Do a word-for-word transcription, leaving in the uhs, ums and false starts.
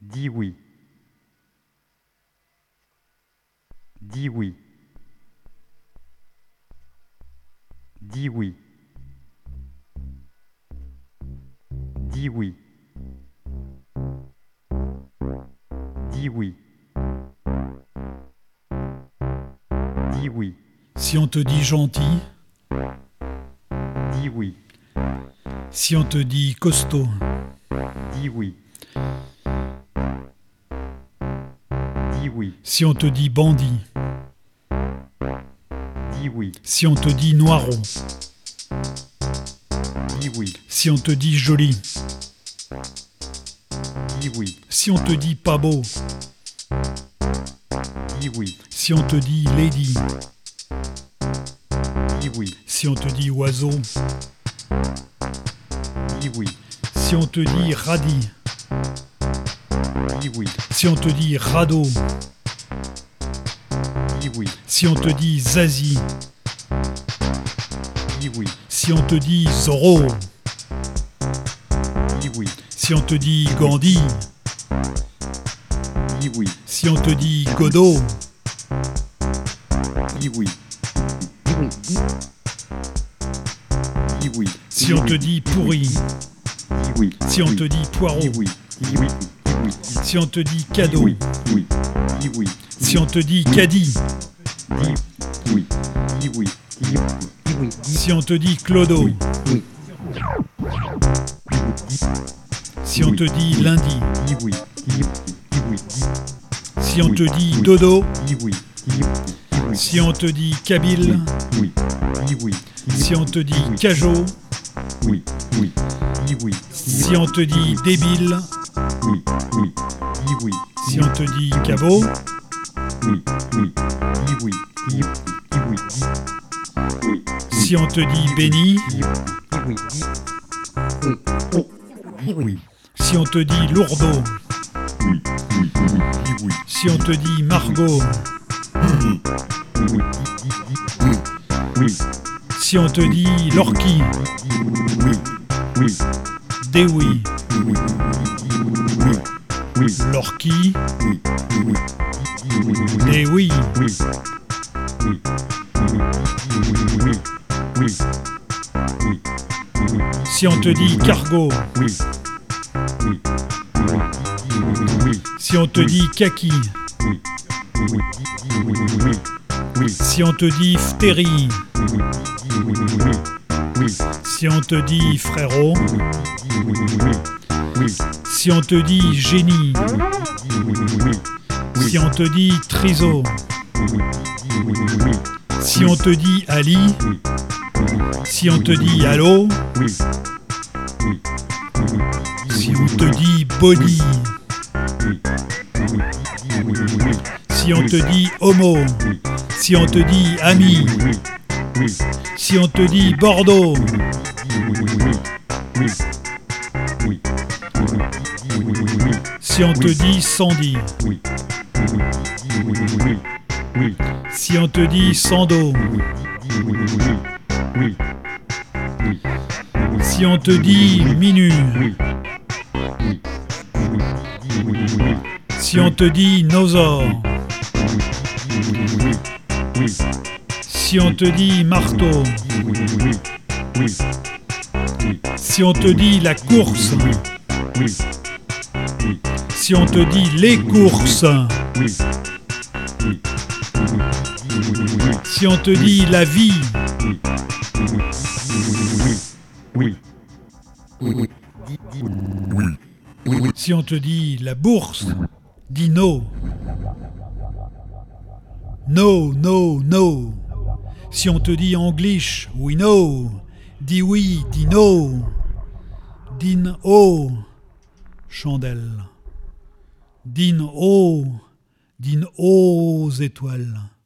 Dis oui. Dis oui. Dis oui. Dis oui. Dis oui. Dis oui. Si on te dit gentil, Dis oui. si on te dit costaud, Dis oui. Dis oui. si on te dit bandit, Dis oui. si on te dit noireau, Dis oui. si on te dit joli, Dis oui. si on te dit pas beau, Dis oui. si on te dit lady, Dis oui. si on te dit oiseau, Dis oui. si on te dit radis, Dis oui. si on te dit radeau, Dis oui. si on te dit zazie, Dis oui. si on te dit Zorro, Dis oui. si on te dit Gandhi, Dis oui. si on te dit Godot, Dis oui. Dis oui. si on te dit pourri, Dis oui. si on te dit poireau, Dis oui. Dis oui. Dis oui. si on te dit cadeau, Oui. Oui. Dis oui. si on te dit caddie, Dis oui. Dis oui. Dis oui. si on te dit clodo, Oui. si on te dit lundi, Dis oui. Dis oui. si on te dit dodo, Dis oui. Dis oui. si on te dit kabyle, Oui. Dis oui. si on te dit cajot, Oui. Oui. Dis oui. si on te dit débile, Oui. Oui. Dis oui. si on te dit cabot, Oui. Oui. Dis oui. Dis oui. Oui. si on te dit béni, Dis oui. Dis oui. si on te dit lourdeau, Oui. Oui. Dis oui. si on te dit Margot, Oui. Oui. si on te dit Lorky, Oui. Oui. Dewi, Oui. Oui. Lorky, Oui. Oui. Dewi, Oui. Oui. Oui. Oui. Oui. si on te dit cargo, Oui. Oui. Oui. si on te dit kaki, Oui. Oui. Oui. Oui. si on te dit phtérie, Oui. Oui. si on te dit frérot, Oui. si on te dit génie, Oui. si on te dit triso, Oui. si on te dit Ali, si on te dit allô, Oui. Oui. si on te dit body, si on te dit homo, si on te dit ami, Oui. si on te dit Bordeaux, Oui. Oui. si on te dit Sandy, Oui. Oui. si on te dit Sando, Oui. si on te dit Minu, si on te dit Nosor, si on te dit marteau, si on te dit la course, si on te dit les courses, si on te dit la vie, si on te dit la bourse, dis no. No, no, no. Si on te dit English, we know. Dis oui, dis no. Din oh, chandelle. Din oh, din aux étoiles.